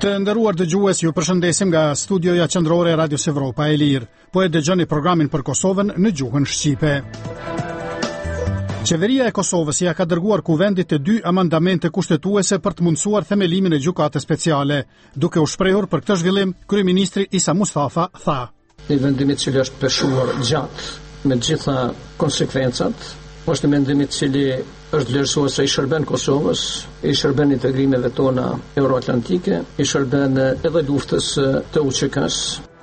Të nderuar dëgjues, ju përshëndesim nga studioja qendrore e Radios Evropa e Lirë. Po e dëgjoni programin për Kosovën në gjuhën shqipe. Qeveria e Kosovës ja ka dërguar kuvendit të 2 amandamente kushtetuese për të mundësuar themelimin e gjykatës speciale. Duke u shprehur për këtë zhvillim, kryeministri Isa Mustafa tha: "Një vendim i cili është peshuar gjatë me të gjitha konsekvencat, është një vendim i cili është vlerësuar se i shërben Kosovës, i shërben integrimeve tona euroatlantike, i shërben edhe luftës të UÇK-s."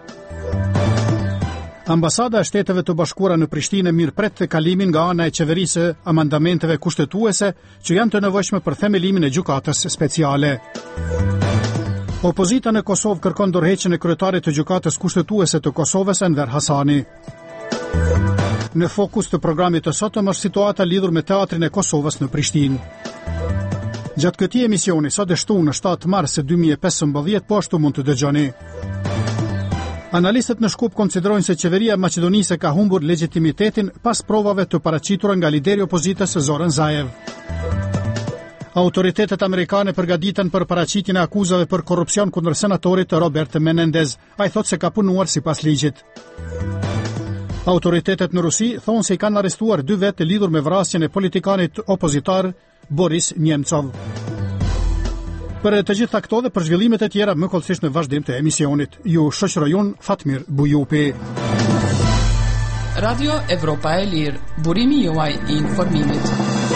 Ambasada e Shteteve të Bashkuara në Prishtinë mirëpret të kalimin nga ana e qeverisë amandamenteve kushtetuese që janë të nevojshme për themelimin e gjykatës speciale. Opozita në Kosovë kërkon dorëheqjen e kryetarit të gjykatës kushtetuese të Kosovës, Enver Hasani. Në fokus të programit të sotëm është situata lidhur me teatrin e Kosovës në Prishtinë. Gjatë këtij emisioni, sot e shtunë në 7 mars 2015, po ashtu mund të dëgjoni. Analistët në Shkup konsiderojnë se qeveria maqedonisë ka humbur legitimitetin pas provave të paraqitura nga lideri i opozitës Zoran Zaev. Autoritetet amerikane përgatiten për paraqitjen e akuzave për korrupsion kundër senatorit Robert Menendez. Ai thotë se ka punuar sipas ligjit. Autoritetet në Rusi thonë se i kanë arrestuar 2 vetë të lidhur me vrasjen e politikanit opozitar Boris Nemcov. Për të gjitha këto dhe për zhvillimet e tjera më kollësisht në vazhdim të emisionit. Ju shoqëroj unë Fatmir Bujupi. Radio Evropa e Lirë, burimi juaj i informimit.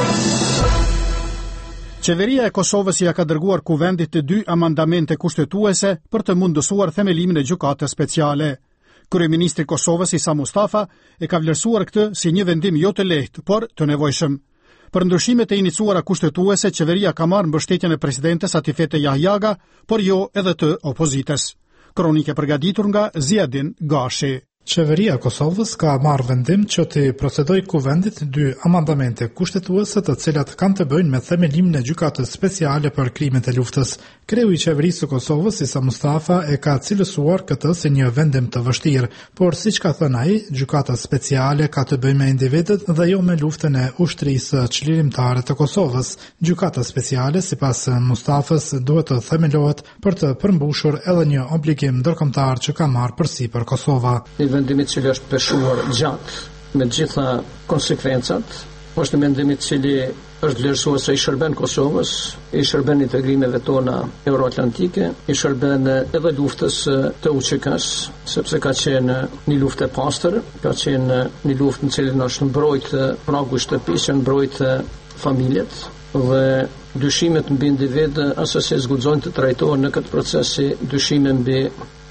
Qeveria e Kosovës ja ka dërguar kuvendit të 2 amandamente kushtetuese për të mundësuar themelimin e gjykatës speciale. Kryeministri i Kosovës Isa Mustafa e ka vlerësuar këtë si një vendim jo të lehtë, por të nevojshëm. Për ndryshimet e iniciuara kushtetuese, qeveria ka marrë mbështetjen e presidentes Atifete Jahjaga, por jo edhe të opozitës. Kronikë e përgatitur nga Ziadin Gashi. Qeveria e Kosovës ka marrë vendim që të procedojë kuvendit 2 amandamente kushtetuese të cilat kanë të bëjnë me themelimin e gjykatës speciale për krimet e luftës. Kreu i qeverisë së Kosovës, Isa Mustafa, e ka cilësuar këtë si një vendim të vështirë, por siç ka thënë ai, gjykata speciale ka të bëjë me individët dhe jo me luftën e ushtrisë çlirimtare të Kosovës. Gjykata speciale, sipas Mustafës, duhet të themelohet për të përmbushur edhe një obligim ndërkombëtar që ka marrë përsipër Kosova. Vendimi i cili është peshuar gjatë me të gjitha konsekvencat, është një vendim i cili është vlerësuar se i shërben Kosovës, i shërben integrimeve tona euroatlantike, i shërben edhe luftës të UÇK-s, sepse ka qenë një luftë e pastër, ka qenë një luftë në cilën është mbrojt pragu i shtëpisë, janë mbrojt familjet dhe dyshimet mbi individ asesi zguxojnë të trajtohen në këtë proces si dyshime mbi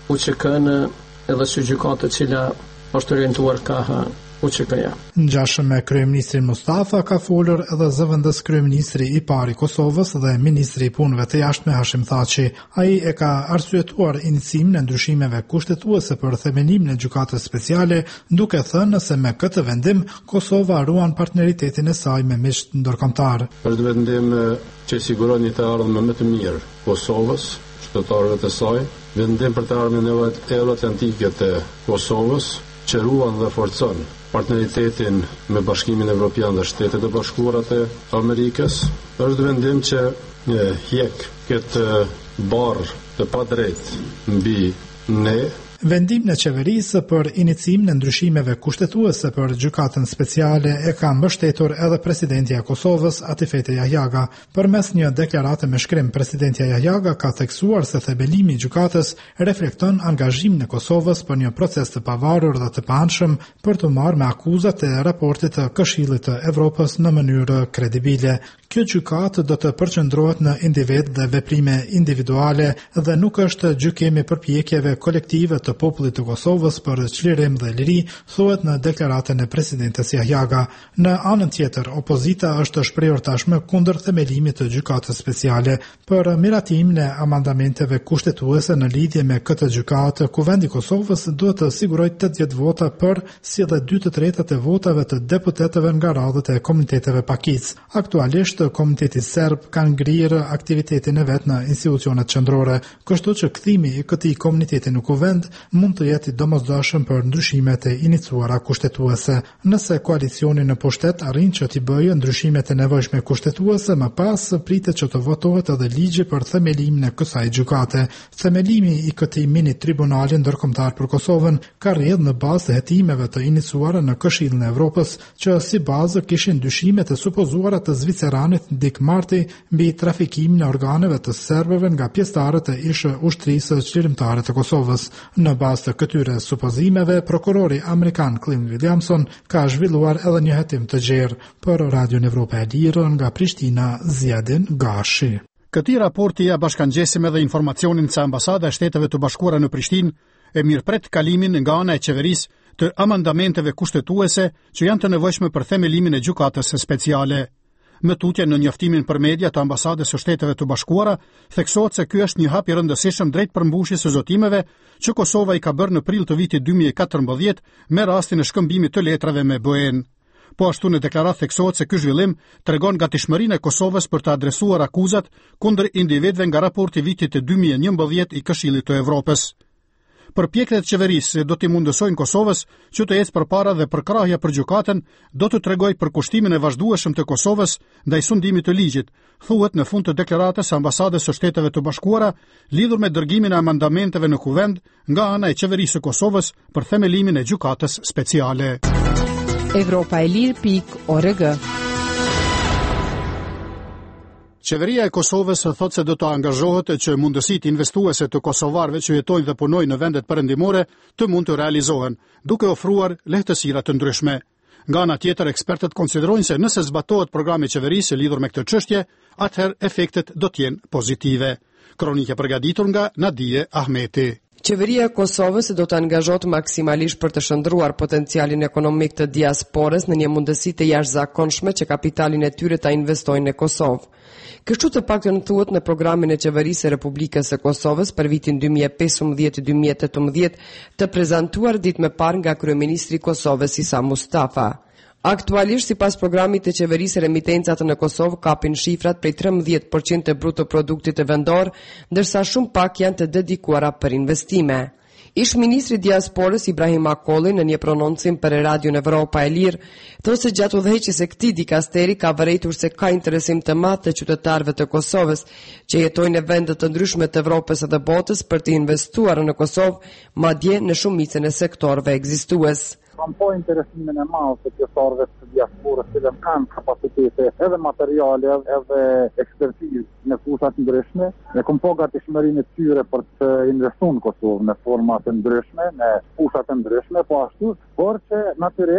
UÇK-n edhe si gjykatë e cila është orientuar ka UÇK-ja. Ngjashëm me kryeministrin Mustafa ka folur edhe zëvendës kryeministri i parë i Kosovës dhe ministri i punëve të jashtme Hashim Thaçi. Ai e ka arsyetuar iniciimin e ndryshimeve kushtetuese për themelimin e gjykatës speciale, duke thënë se me këtë vendim Kosova ruan partneritetin e saj me miqt ndërkombëtar. Është vendim që siguron një të ardhmë më të mirë Kosovës, shtetërorëve të saj, vendim për të ardhmen euroatlantike të Kosovës, që ruan dhe forcon partneritetin me Bashkimin Evropian dhe Shtetet e Bashkuara të Amerikës. Është vendim që hjek këtë barë të padrejtë mbi ne. Vendimin e qeverisë për iniciimin e ndryshimeve kushtetuese për gjykatën speciale e ka mbështetur edhe presidentja e Kosovës, Atifete Jahjaga. Përmes një deklarate me shkrim, presidentja Jahjaga ka theksuar se themelimi i gjykatës reflekton angazhimin e Kosovës për një proces të pavarur dhe të paanshëm për të marrë me akuzat e raportit të Këshillit të Evropës në mënyrë kredibile. Kjo gjykatë do të përqendrohet në individ dhe veprime individuale dhe nuk është gjykimi përpjekjeve kolektive të popullit të Kosovës për çlirim dhe liri, thuhet në deklaratën e presidentes Jahjaga. Në anën tjetër, opozita është shprehur tashmë kundër themelimit të gjykatës speciale. Për miratimin e amendamenteve kushtetuese në lidhje me këtë gjykatë, Kuvendi i Kosovës duhet të sigurojë 80 vota për, si dhe 2/3 e votave të deputetëve nga radhët e komiteteve pakic. Aktualisht të komunitetit serb kanë ngrirë aktivitetin e vet në institucionet qendrore, kështu që kthimi i këtij komuniteti në kuvend mund të jetë i domosdoshëm për ndryshimet e iniciuara kushtetuese. Nëse koalicioni në pushtet arrin që t'i bëjë ndryshimet e nevojshme kushtetuese, më pas pritet që të votohet edhe ligji për themelimin e kësaj gjykate. Themelimi i këtij mini tribunali ndërkombëtar për Kosovën ka rrjedhë në bazë të hetimeve të iniciuara në Këshillin e Evropës, që si bazë kishin dyshimet e supozuara të zviceranit Dick Marty mbi trafikimin e organeve të serbëve nga pjesëtarët e ish ushtrisë çlirimtare të Kosovës. Në bazë të këtyre supozimeve, prokurori amerikan Clint Williamson ka zhvilluar edhe një hetim të gjerë. Për Radion Evropa e Lirë nga Prishtina, Ziadin Gashi. Këtij raporti ja bashkangjesim edhe informacionin se Ambasada e Shteteve të Bashkuara në Prishtinë e mirëpret kalimin nga ana e qeverisë të amandamenteve kushtetuese që janë të nevojshme për themelimin e gjykatës speciale. Më tutje në njoftimin për media të Ambasadës së Shteteve të Bashkuara, theksohet se ky është një hap i rëndësishëm drejt përmbushjes së zotimeve që Kosova i ka bërë në prill të vitit 2014 me rastin e shkëmbimit të letrave me BE-n. Po ashtu në deklaratë theksohet se ky zhvillim tregon gatishmërinë e Kosovës për të adresuar akuzat kundër individëve nga raporti vitit 2011 i Këshillit të Evropës. Përpjekjet e qeverisë do t'i mundësojnë Kosovës që të ecë përpara dhe përkrahja për gjykatën do të tregoj për kushtimin e vazhdueshëm të Kosovës ndaj sundimit të ligjit, thuhet në fund të deklaratës së Ambasadës së Shteteve të Bashkuara lidhur me dërgimin e amandamenteve në kuvend nga ana e qeverisë së Kosovës për themelimin e gjykatës speciale. Evropaelir.org. Qeveria e Kosovës thot se do të angazhohet që mundësitë investuese të kosovarëve që jetojnë dhe punojnë në vendet perëndimore të mund të realizohen, duke ofruar lehtësira të ndryshme. Nga ana tjetër, ekspertët konsiderojnë se nëse zbatohet programi i qeverisë lidhur me këtë çështje, atëherë efektet do të jenë pozitive. Kronikë e përgatitur nga Nadije Ahmeti. Qeveria e Kosovës do të angazhohet maksimalisht për të shndruar potencialin ekonomik të diasporës në një mundësi të jashtëzakonshme që kapitalin e tyre ta investojnë në Kosovë. Kështu të paktën thuhet në programin e qeverisë së Republikës së Kosovës për vitin 2015-2018 të prezantuar ditë më parë nga kryeministri i Kosovës Isa Mustafa. Aktualisht, sipas programit të qeverisë, remitencat në Kosovë kapin shifrat prej 13% të bruto produktit të vendor, ndërsa shumë pak janë të dedikuara për investime. Ish ministri diasporës Ibrahim Akolli në një prononcim për Radion Evropa e Lirë thotë se gjatë udhëheqjes së këtij dikasteri ka vërejtur se ka interesim të madh të qytetarëve të Kosovës që jetojnë në vende të ndryshme të Evropës dhe botës për të investuar në Kosovë, madje në shumicën e sektorëve ekzistues. Kam po interesimin e madh të pjesëtarëve të diasporës që kanë kapacitete edhe materiale edhe ekspertizë në fusha të ndryshme. Ne kam po gatishmërinë e tyre për të investuar në Kosovë në forma të ndryshme, në fusha të ndryshme, po ashtu, por që natyrisht